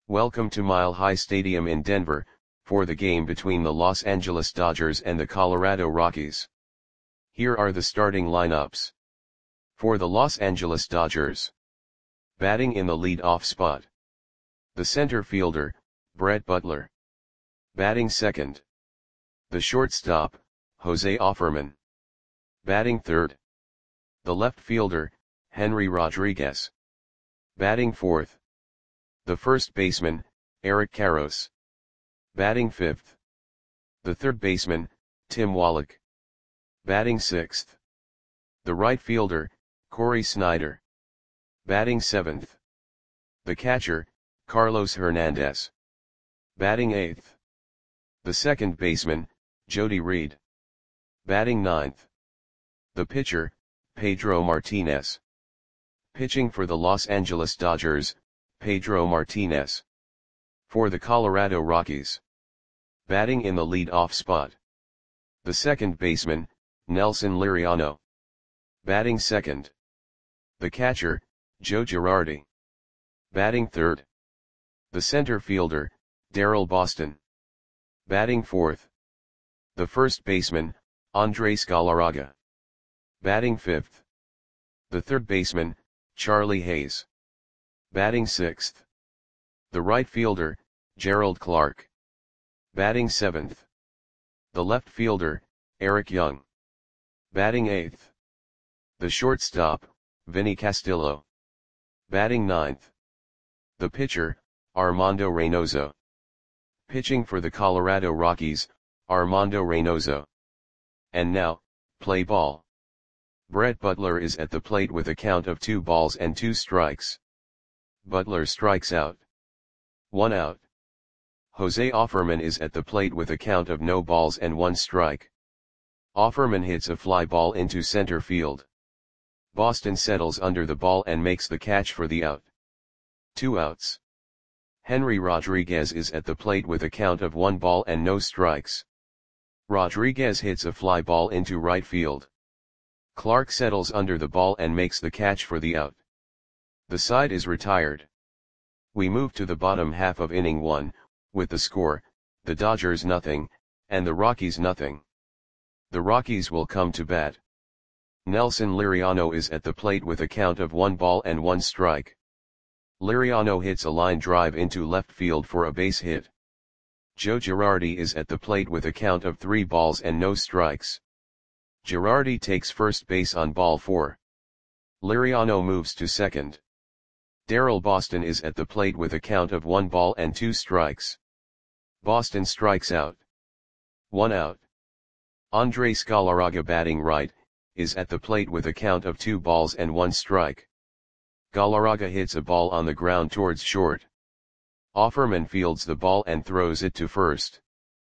Welcome to Mile High Stadium in Denver, for the game between the Los Angeles Dodgers and the Colorado Rockies. Here are the starting lineups. For the Los Angeles Dodgers. Batting in the lead-off spot. The center fielder, Brett Butler. Batting second. The shortstop, Jose Offerman. Batting third. The left fielder, Henry Rodriguez. Batting fourth. The first baseman, Eric Karros. Batting fifth. The third baseman, Tim Wallach. Batting sixth. The right fielder, Corey Snyder. Batting seventh. The catcher, Carlos Hernandez. Batting eighth. The second baseman, Jody Reed. Batting ninth. The pitcher, Pedro Martinez. Pitching for the Los Angeles Dodgers, Pedro Martinez. For the Colorado Rockies. Batting in the lead-off spot. The second baseman, Nelson Liriano. Batting second. The catcher, Joe Girardi. Batting third. The center fielder, Daryl Boston. Batting fourth. The first baseman, Andres Galarraga. Batting fifth. The third baseman, Charlie Hayes. Batting sixth. The right fielder, Gerald Clark. Batting seventh. The left fielder, Eric Young. Batting eighth. The shortstop, Vinny Castillo. Batting ninth. The pitcher, Armando Reynoso. Pitching for the Colorado Rockies, Armando Reynoso. And now, play ball. Brett Butler is at the plate with a count of 2 balls and 2 strikes. Butler strikes out. 1 out. Jose Offerman is at the plate with a count of no balls and 1 strike. Offerman hits a fly ball into center field. Boston settles under the ball and makes the catch for the out. 2 outs. Henry Rodriguez is at the plate with a count of 1 ball and no strikes. Rodriguez hits a fly ball into right field. Clark settles under the ball and makes the catch for the out. The side is retired. We move to the bottom half of inning 1, with the score, the Dodgers nothing, and the Rockies nothing. The Rockies will come to bat. Nelson Liriano is at the plate with a count of 1 ball and 1 strike. Liriano hits a line drive into left field for a base hit. Joe Girardi is at the plate with a count of 3 balls and no strikes. Girardi takes first base on ball 4. Liriano moves to second. Daryl Boston is at the plate with a count of 1 ball and 2 strikes. Boston strikes out. 1 out. Andres Galarraga, batting right, is at the plate with a count of 2 balls and 1 strike. Galarraga hits a ball on the ground towards short. Offerman fields the ball and throws it to first.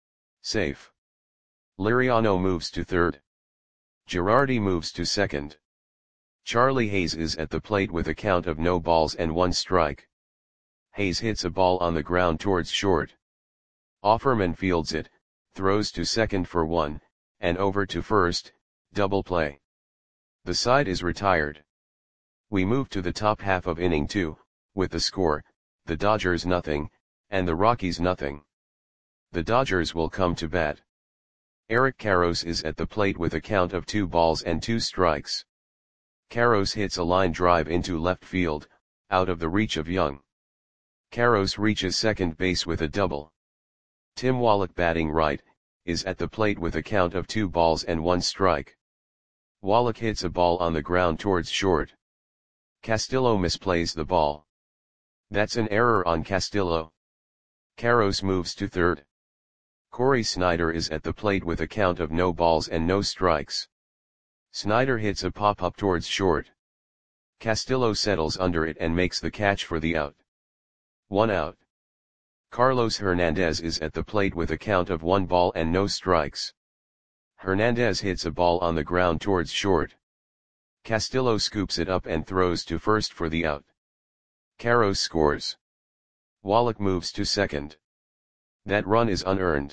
Safe. Liriano moves to third. Girardi moves to second. Charlie Hayes is at the plate with a count of no balls and 1 strike. Hayes hits a ball on the ground towards short. Offerman fields it, throws to second for 1, and over to first, double play. The side is retired. We move to the top half of inning 2, with the score, the Dodgers nothing, and the Rockies nothing. The Dodgers will come to bat. Eric Karros is at the plate with a count of 2 balls and 2 strikes. Karros hits a line drive into left field, out of the reach of Young. Karros reaches second base with a double. Tim Wallach, batting right, is at the plate with a count of 2 balls and 1 strike. Wallach hits a ball on the ground towards short. Castillo misplays the ball. That's an error on Castillo. Karros moves to third. Corey Snyder is at the plate with a count of no balls and no strikes. Snyder hits a pop-up towards short. Castillo settles under it and makes the catch for the out. 1 out. Carlos Hernandez is at the plate with a count of 1 ball and no strikes. Hernandez hits a ball on the ground towards short. Castillo scoops it up and throws to first for the out. Karros scores. Wallach moves to second. That run is unearned.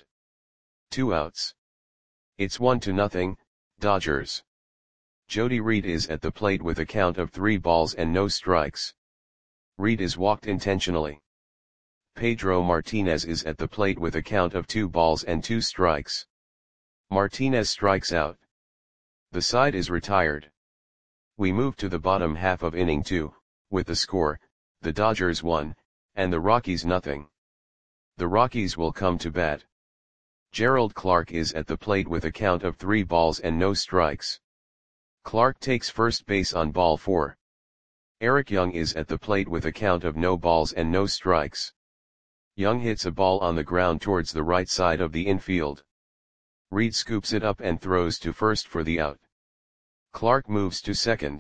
2 outs. It's 1-0, Dodgers. Jody Reed is at the plate with a count of 3 balls and no strikes. Reed is walked intentionally. Pedro Martinez is at the plate with a count of 2 balls and 2 strikes. Martinez strikes out. The side is retired. We move to the bottom half of inning 2, with the score, the Dodgers 1, and the Rockies nothing. The Rockies will come to bat. Gerald Clark is at the plate with a count of 3 balls and no strikes. Clark takes first base on ball 4. Eric Young is at the plate with a count of no balls and no strikes. Young hits a ball on the ground towards the right side of the infield. Reed scoops it up and throws to first for the out. Clark moves to second.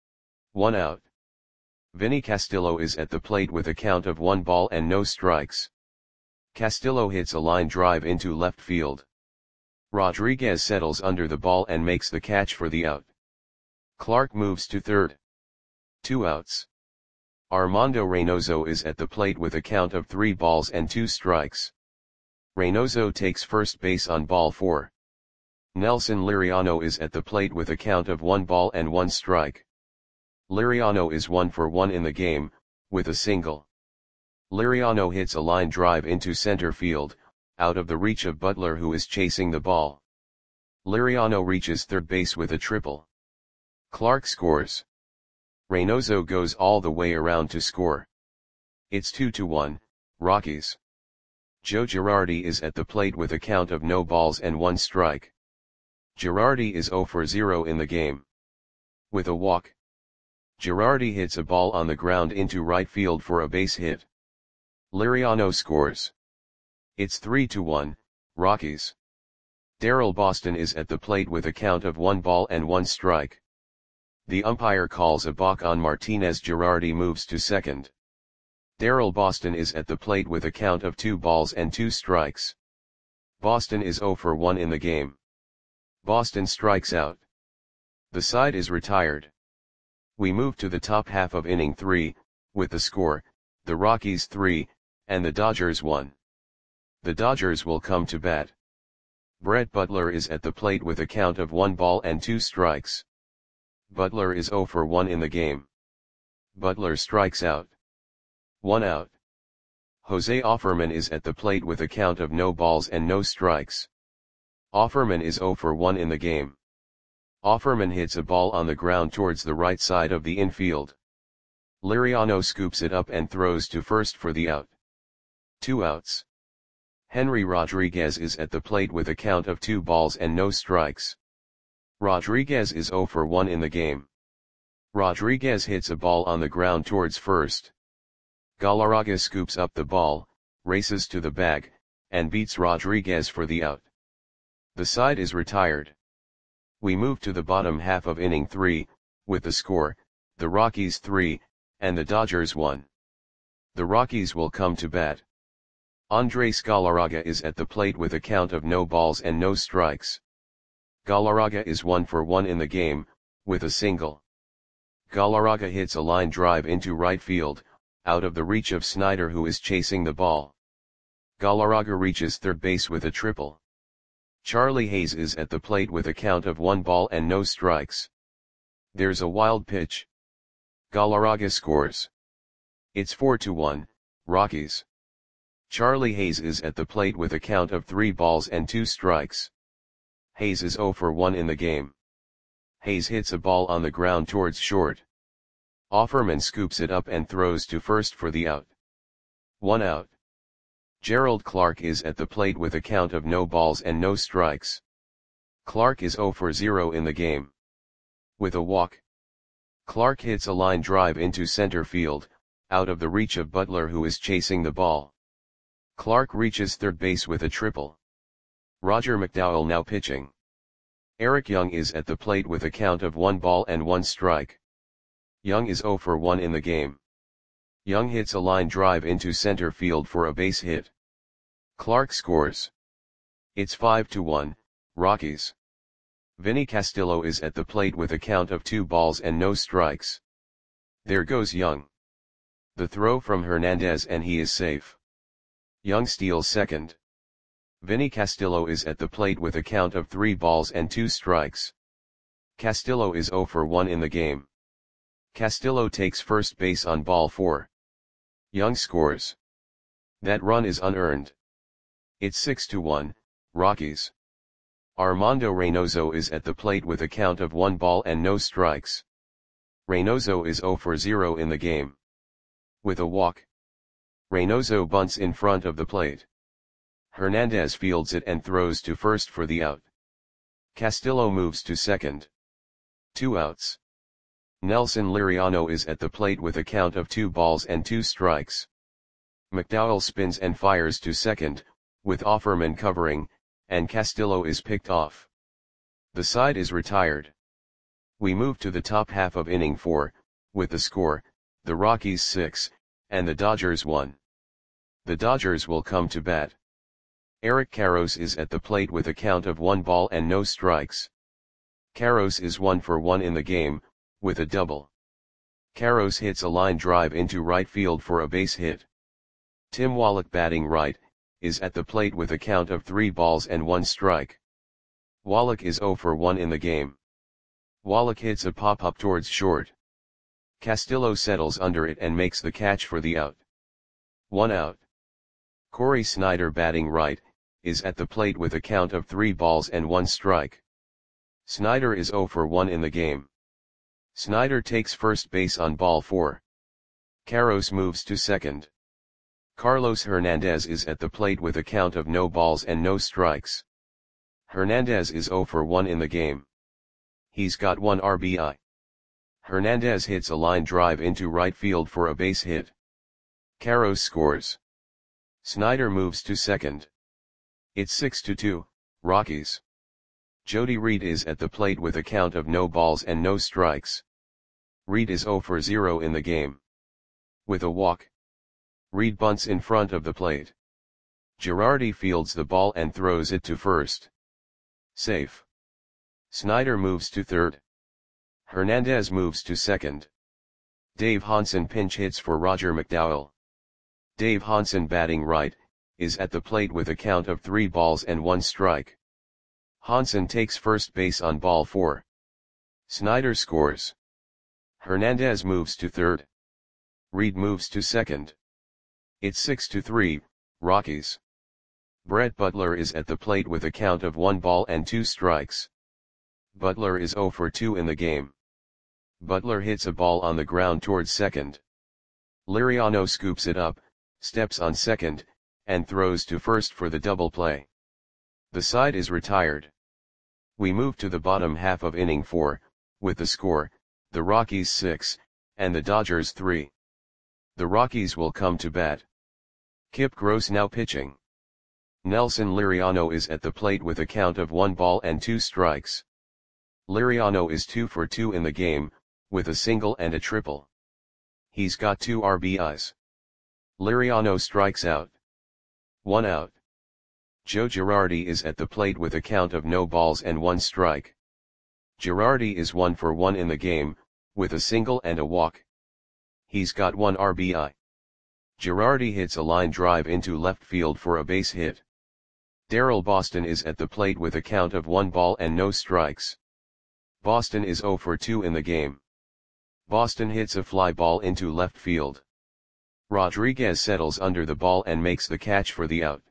1 out. Vinny Castillo is at the plate with a count of 1 ball and no strikes. Castillo hits a line drive into left field. Rodriguez settles under the ball and makes the catch for the out. Clark moves to third. 2 outs. Armando Reynoso is at the plate with a count of 3 balls and 2 strikes. Reynoso takes first base on ball 4. Nelson Liriano is at the plate with a count of 1 ball and 1 strike. Liriano is 1 for 1 in the game, with a single. Liriano hits a line drive into center field, out of the reach of Butler who is chasing the ball. Liriano reaches third base with a triple. Clark scores. Reynoso goes all the way around to score. It's 2-1, Rockies. Joe Girardi is at the plate with a count of no balls and 1 strike. Girardi is 0 for 0 in the game. With a walk. Girardi hits a ball on the ground into right field for a base hit. Liriano scores. It's 3-1, Rockies. Daryl Boston is at the plate with a count of 1 ball and 1 strike. The umpire calls a balk on Martinez. Girardi moves to second. Daryl Boston is at the plate with a count of 2 balls and 2 strikes. Boston is 0 for 1 in the game. Boston strikes out. The side is retired. We move to the top half of inning 3, with the score, the Rockies 3, and the Dodgers 1. The Dodgers will come to bat. Brett Butler is at the plate with a count of 1 ball and 2 strikes. Butler is 0 for 1 in the game. Butler strikes out. 1 out. Jose Offerman is at the plate with a count of no balls and no strikes. Offerman is 0 for 1 in the game. Offerman hits a ball on the ground towards the right side of the infield. Liriano scoops it up and throws to first for the out. 2 outs. Henry Rodriguez is at the plate with a count of 2 balls and no strikes. Rodriguez is 0 for 1 in the game. Rodriguez hits a ball on the ground towards first. Galarraga scoops up the ball, races to the bag, and beats Rodriguez for the out. The side is retired. We move to the bottom half of inning 3, with the score, the Rockies 3, and the Dodgers 1. The Rockies will come to bat. Andres Galarraga is at the plate with a count of no balls and no strikes. Galarraga is 1 for 1 in the game, with a single. Galarraga hits a line drive into right field, out of the reach of Snyder who is chasing the ball. Galarraga reaches third base with a triple. Charlie Hayes is at the plate with a count of 1 ball and no strikes. There's a wild pitch. Galarraga scores. It's 4-1, Rockies. Charlie Hayes is at the plate with a count of 3 balls and 2 strikes. Hayes is 0 for 1 in the game. Hayes hits a ball on the ground towards short. Offerman scoops it up and throws to first for the out. 1 out. Gerald Clark is at the plate with a count of no balls and no strikes. Clark is 0 for 0 in the game. With a walk. Clark hits a line drive into center field, out of the reach of Butler who is chasing the ball. Clark reaches third base with a triple. Roger McDowell now pitching. Eric Young is at the plate with a count of 1 ball and 1 strike. Young is 0 for 1 in the game. Young hits a line drive into center field for a base hit. Clark scores. It's 5-1, Rockies. Vinny Castillo is at the plate with a count of 2 balls and no strikes. There goes Young. The throw from Hernandez and he is safe. Young steals second. Vinny Castillo is at the plate with a count of 3 balls and 2 strikes. Castillo is 0 for 1 in the game. Castillo takes first base on ball 4. Young scores. That run is unearned. It's 6-1, Rockies. Armando Reynoso is at the plate with a count of 1 ball and no strikes. Reynoso is 0 for 0 in the game. With a walk, Reynoso bunts in front of the plate. Hernandez fields it and throws to first for the out. Castillo moves to second. 2 outs. Nelson Liriano is at the plate with a count of 2 balls and 2 strikes. McDowell spins and fires to second, with Offerman covering, and Castillo is picked off. The side is retired. We move to the top half of inning 4, with the score, the Rockies 6, and the Dodgers 1. The Dodgers will come to bat. Eric Karros is at the plate with a count of 1 ball and no strikes. Karros is 1 for 1 in the game, with a double. Karros hits a line drive into right field for a base hit. Tim Wallach, batting right, is at the plate with a count of 3 balls and 1 strike. Wallach is 0 for 1 in the game. Wallach hits a pop-up towards short. Castillo settles under it and makes the catch for the out. 1 out. Corey Snyder, batting right, is at the plate with a count of 3 balls and 1 strike. Snyder is 0 for 1 in the game. Snyder takes first base on ball 4. Karros moves to second. Carlos Hernandez is at the plate with a count of no balls and no strikes. Hernandez is 0 for 1 in the game. He's got 1 RBI. Hernandez hits a line drive into right field for a base hit. Karros scores. Snyder moves to second. It's 6-2, Rockies. Jody Reed is at the plate with a count of no balls and no strikes. Reed is 0 for 0 in the game. With a walk, Reed bunts in front of the plate. Girardi fields the ball and throws it to first. Safe. Snyder moves to third. Hernandez moves to second. Dave Hansen pinch hits for Roger McDowell. Dave Hansen, batting right, is at the plate with a count of 3 balls and 1 strike. Hansen takes first base on ball 4. Snyder scores. Hernandez moves to third. Reed moves to second. It's 6-3, Rockies. Brett Butler is at the plate with a count of 1 ball and 2 strikes. Butler is 0 for 2 in the game. Butler hits a ball on the ground towards second. Liriano scoops it up, steps on second, and throws to first for the double play. The side is retired. We move to the bottom half of inning 4, with the score, the Rockies 6, and the Dodgers 3. The Rockies will come to bat. Kip Gross now pitching. Nelson Liriano is at the plate with a count of 1 ball and 2 strikes. Liriano is 2 for 2 in the game, with a single and a triple. He's got 2 RBIs. Liriano strikes out. 1 out. Joe Girardi is at the plate with a count of no balls and 1 strike. Girardi is 1 for 1 in the game, with a single and a walk. He's got 1 RBI. Girardi hits a line drive into left field for a base hit. Darrell Boston is at the plate with a count of 1 ball and no strikes. Boston is 0 for 2 in the game. Boston hits a fly ball into left field. Rodriguez settles under the ball and makes the catch for the out.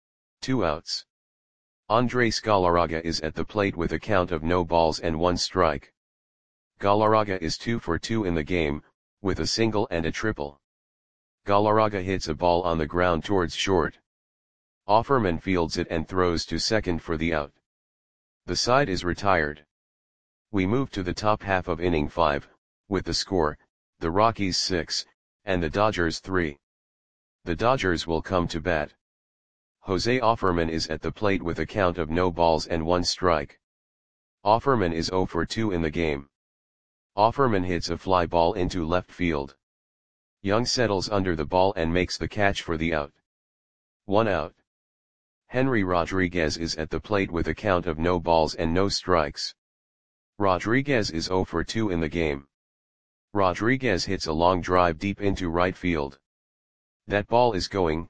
2 outs. Andres Galarraga is at the plate with a count of no balls and 1 strike. Galarraga is 2 for 2 in the game, with a single and a triple. Galarraga hits a ball on the ground towards short. Offerman fields it and throws to second for the out. The side is retired. We move to the top half of inning 5, with the score, the Rockies 6, and the Dodgers 3. The Dodgers will come to bat. Jose Offerman is at the plate with a count of no balls and 1 strike. Offerman is 0 for 2 in the game. Offerman hits a fly ball into left field. Young settles under the ball and makes the catch for the out. 1 out. Henry Rodriguez is at the plate with a count of no balls and no strikes. Rodriguez is 0 for 2 in the game. Rodriguez hits a long drive deep into right field. That ball is gone.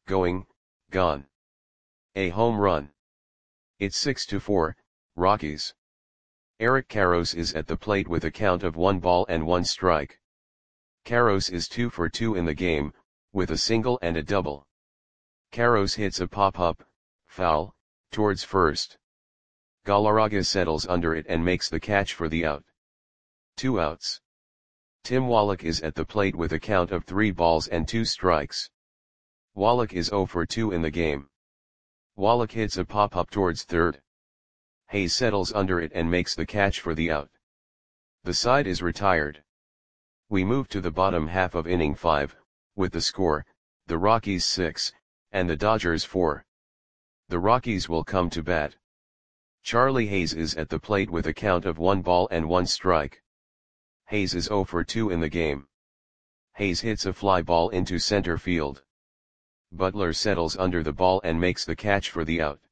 A home run. It's 6-4, Rockies. Eric Karros is at the plate with a count of 1 ball and 1 strike. Karros is 2 for 2 in the game, with a single and a double. Carros hits a pop-up, foul, towards first. Galarraga settles under it and makes the catch for the out. 2 outs. Tim Wallach is at the plate with a count of 3 balls and 2 strikes. Wallach is 0 for 2 in the game. Wallach hits a pop-up towards third. Hayes settles under it and makes the catch for the out. The side is retired. We move to the bottom half of inning 5, with the score, the Rockies 6, and the Dodgers 4. The Rockies will come to bat. Charlie Hayes is at the plate with a count of 1 ball and 1 strike. Hayes is 0 for 2 in the game. Hayes hits a fly ball into center field. Butler settles under the ball and makes the catch for the out.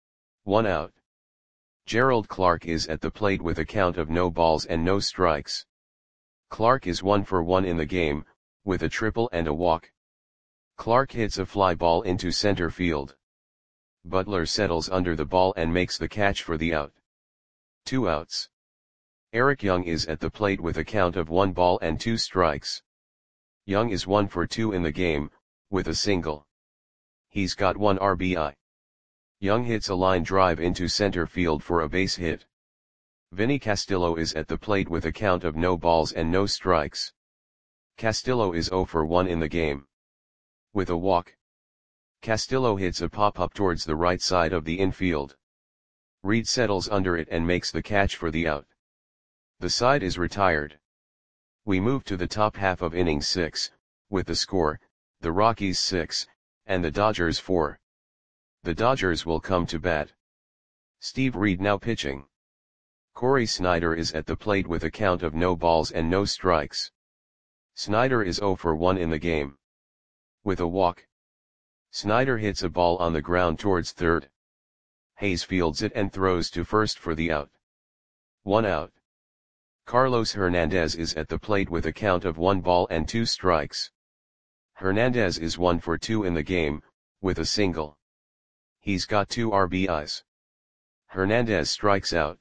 1 out. Gerald Clark is at the plate with a count of no balls and no strikes. Clark is 1 for 1 in the game, with a triple and a walk. Clark hits a fly ball into center field. Butler settles under the ball and makes the catch for the out. 2 outs. Eric Young is at the plate with a count of 1 ball and 2 strikes. Young is 1 for 2 in the game, with a single. He's got 1 RBI. Young hits a line drive into center field for a base hit. Vinny Castillo is at the plate with a count of no balls and no strikes. Castillo is 0 for 1 in the game. With a walk. Castillo hits a pop-up towards the right side of the infield. Reed settles under it and makes the catch for the out. The side is retired. We move to the top half of inning 6, with the score, the Rockies 6, and the Dodgers 4. The Dodgers will come to bat. Steve Reed now pitching. Corey Snyder is at the plate with a count of no balls and no strikes. Snyder is 0 for 1 in the game. With a walk. Snyder hits a ball on the ground towards third. Hayes fields it and throws to first for the out. 1 out. Carlos Hernandez is at the plate with a count of 1 ball and 2 strikes. Hernandez is 1 for 2 in the game, with a single. He's got 2 RBIs. Hernandez strikes out.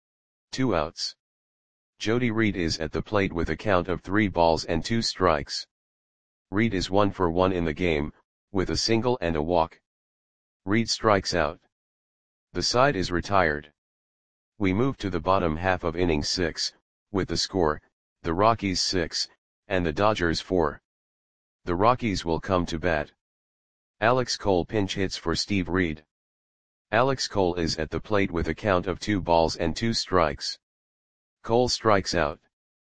2 outs. Jody Reed is at the plate with a count of 3 balls and 2 strikes. Reed is 1 for 1 in the game, with a single and a walk. Reed strikes out. The side is retired. We move to the bottom half of inning 6, with the score, the Rockies 6, and the Dodgers 4. The Rockies will come to bat. Alex Cole pinch hits for Steve Reed. Alex Cole is at the plate with a count of 2 balls and 2 strikes. Cole strikes out.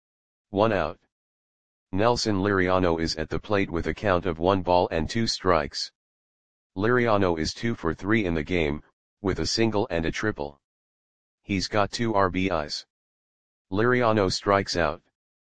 1 out. Nelson Liriano is at the plate with a count of 1 ball and 2 strikes. Liriano is 2 for 3 in the game, with a single and a triple. He's got 2 RBIs. Liriano strikes out.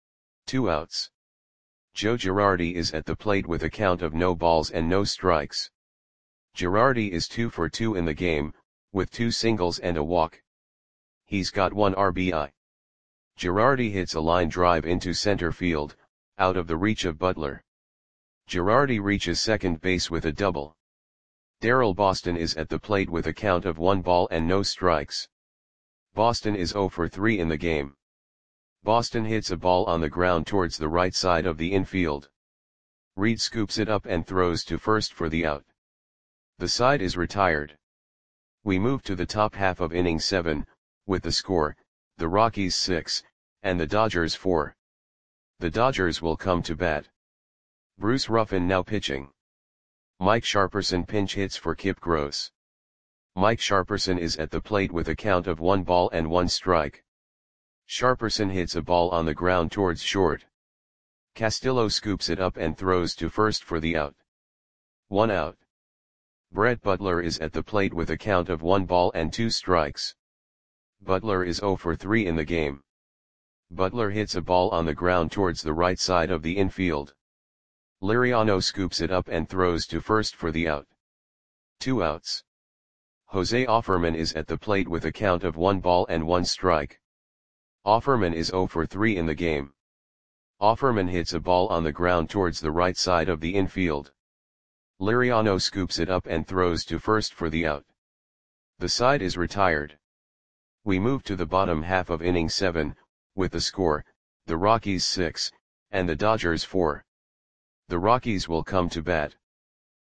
2 outs. Joe Girardi is at the plate with a count of no balls and no strikes. Girardi is 2 for 2 in the game, with 2 singles and a walk. He's got 1 RBI. Girardi hits a line drive into center field, out of the reach of Butler. Girardi reaches second base with a double. Daryl Boston is at the plate with a count of 1 ball and no strikes. Boston is 0 for 3 in the game. Boston hits a ball on the ground towards the right side of the infield. Reed scoops it up and throws to first for the out. The side is retired. We move to the top half of inning 7, with the score, the Rockies 6, and the Dodgers 4. The Dodgers will come to bat. Bruce Ruffin now pitching. Mike Sharperson pinch hits for Kip Gross. Mike Sharperson is at the plate with a count of 1 ball and 1 strike. Sharperson hits a ball on the ground towards short. Castillo scoops it up and throws to first for the out. 1 out. Brett Butler is at the plate with a count of 1 ball and 2 strikes. Butler is 0 for 3 in the game. Butler hits a ball on the ground towards the right side of the infield. Liriano scoops it up and throws to first for the out. 2 outs. Jose Offerman is at the plate with a count of 1 ball and 1 strike. Offerman is 0 for 3 in the game. Offerman hits a ball on the ground towards the right side of the infield. Liriano scoops it up and throws to first for the out. The side is retired. We move to the bottom half of inning 7, with the score, the Rockies 6, and the Dodgers 4. The Rockies will come to bat.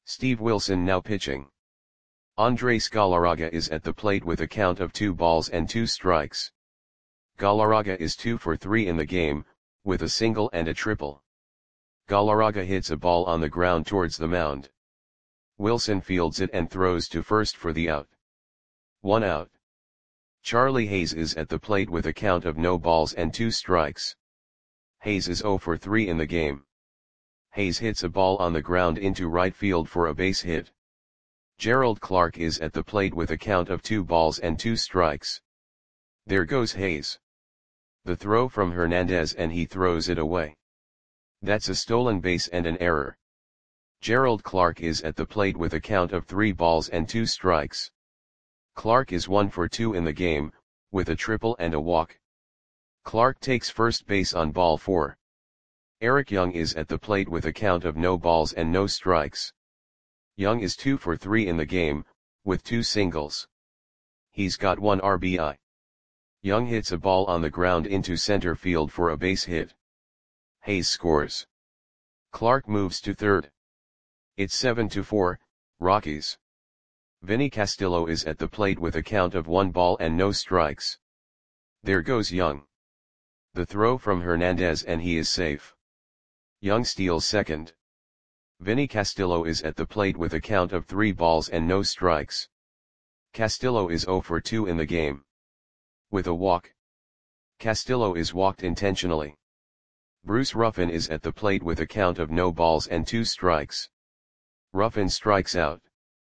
Steve Wilson now pitching. Andres Galarraga is at the plate with a count of 2 balls and 2 strikes. Galarraga is 2 for 3 in the game, with a single and a triple. Galarraga hits a ball on the ground towards the mound. Wilson fields it and throws to first for the out. 1 out. Charlie Hayes is at the plate with a count of no balls and 2 strikes. Hayes is 0 for 3 in the game. Hayes hits a ball on the ground into right field for a base hit. Gerald Clark is at the plate with a count of 2 balls and 2 strikes. There goes Hayes. The throw from Hernandez and he throws it away. That's a stolen base and an error. Gerald Clark is at the plate with a count of 3 balls and 2 strikes. Clark is 1 for 2 in the game, with a triple and a walk. Clark takes first base on ball 4. Eric Young is at the plate with a count of no balls and no strikes. Young is 2 for 3 in the game, with 2 singles. He's got 1 RBI. Young hits a ball on the ground into center field for a base hit. Hayes scores. Clark moves to third. It's 7-4, Rockies. Vinny Castillo is at the plate with a count of 1 ball and no strikes. There goes Young. The throw from Hernandez and he is safe. Young steals second. Vinny Castillo is at the plate with a count of 3 balls and no strikes. Castillo is 0 for 2 in the game. With a walk. Castillo is walked intentionally. Bruce Ruffin is at the plate with a count of no balls and 2 strikes. Ruffin strikes out.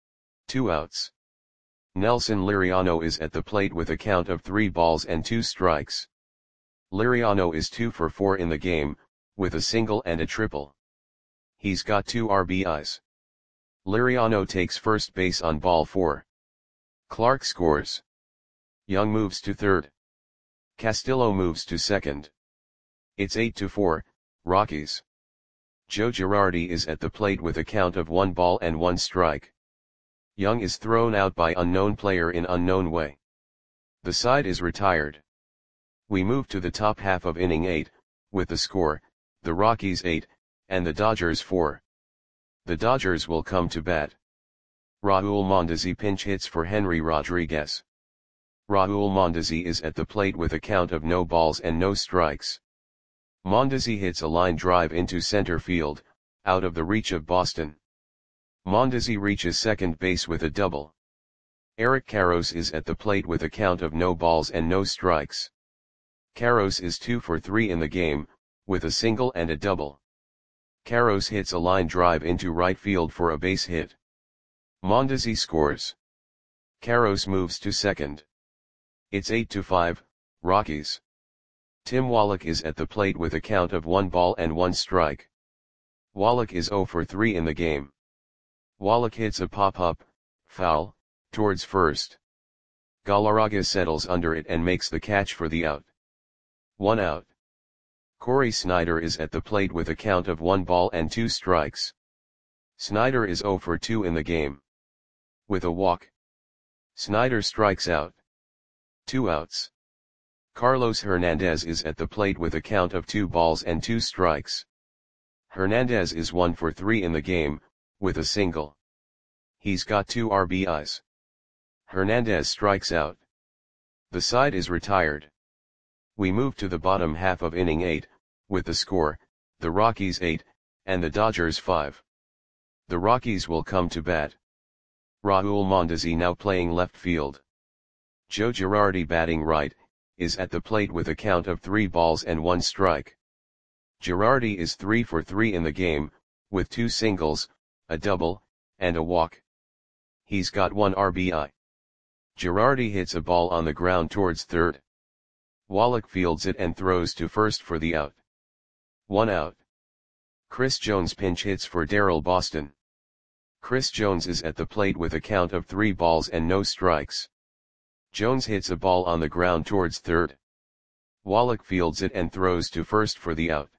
2 outs. Nelson Liriano is at the plate with a count of 3 balls and 2 strikes. Liriano is 2 for 4 in the game, with a single and a triple. He's got 2 RBIs. Liriano takes first base on ball 4. Clark scores. Young moves to third. Castillo moves to second. It's 8-4, Rockies. Joe Girardi is at the plate with a count of 1 ball and 1 strike. Young is thrown out by unknown player in unknown way. The side is retired. We move to the top half of inning 8, with the score, the Rockies 8, and the Dodgers 4. The Dodgers will come to bat. Raul Mondesi pinch hits for Henry Rodriguez. Raul Mondesi is at the plate with a count of no balls and no strikes. Mondesi hits a line drive into center field, out of the reach of Boston. Mondesi reaches second base with a double. Eric Karros is at the plate with a count of no balls and no strikes. Karros is 2 for 3 in the game, with a single and a double. Karros hits a line drive into right field for a base hit. Mondesi scores. Karros moves to second. It's 8-5, Rockies. Tim Wallach is at the plate with a count of 1 ball and 1 strike. Wallach is 0 for 3 in the game. Wallach hits a pop-up, foul, towards first. Galarraga settles under it and makes the catch for the out. 1 out. Corey Snyder is at the plate with a count of 1 ball and 2 strikes. Snyder is 0 for 2 in the game. With a walk. Snyder strikes out. 2 outs. Carlos Hernandez is at the plate with a count of 2 balls and 2 strikes. Hernandez is 1 for 3 in the game, with a single. He's got 2 RBIs. Hernandez strikes out. The side is retired. We move to the bottom half of inning 8, with the score, the Rockies 8, and the Dodgers 5. The Rockies will come to bat. Raul Mondesi now playing left field. Joe Girardi batting right, is at the plate with a count of 3 balls and 1 strike. Girardi is 3 for 3 in the game, with 2 singles, a double, and a walk. He's got 1 RBI. Girardi hits a ball on the ground towards third. Wallach fields it and throws to first for the out. 1 out. Chris Jones pinch hits for Darryl Boston. Chris Jones is at the plate with a count of 3 balls and no strikes. Jones hits a ball on the ground towards third. Wallach fields it and throws to first for the out.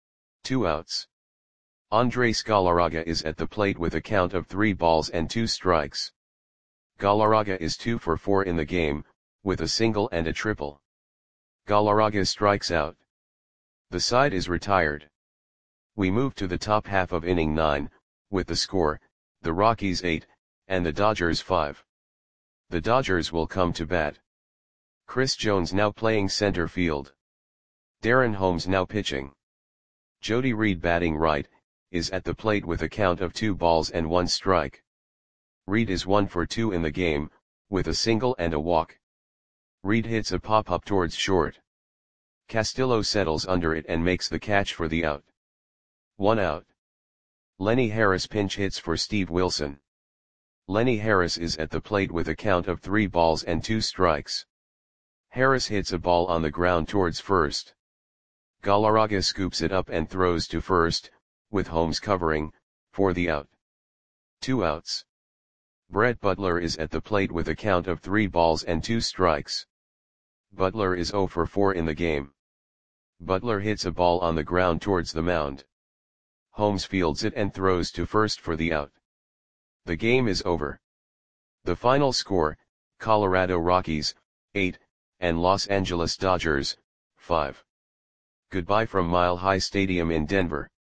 2 outs. Andres Galarraga is at the plate with a count of 3 balls and 2 strikes. Galarraga is 2 for 4 in the game, with a single and a triple. Galarraga strikes out. The side is retired. We move to the top half of inning 9, with the score, the Rockies 8, and the Dodgers 5. The Dodgers will come to bat. Chris Jones now playing center field. Darren Holmes now pitching. Jody Reed batting right, is at the plate with a count of 2 balls and 1 strike. Reed is 1 for 2 in the game, with a single and a walk. Reed hits a pop-up towards short. Castillo settles under it and makes the catch for the out. 1 out. Lenny Harris pinch hits for Steve Wilson. Lenny Harris is at the plate with a count of 3 balls and 2 strikes. Harris hits a ball on the ground towards first. Galarraga scoops it up and throws to first, with Holmes covering, for the out. 2 outs. Brett Butler is at the plate with a count of 3 balls and 2 strikes. Butler is 0 for 4 in the game. Butler hits a ball on the ground towards the mound. Holmes fields it and throws to first for the out. The game is over. The final score, Colorado Rockies, 8, and Los Angeles Dodgers, 5. Goodbye from Mile High Stadium in Denver.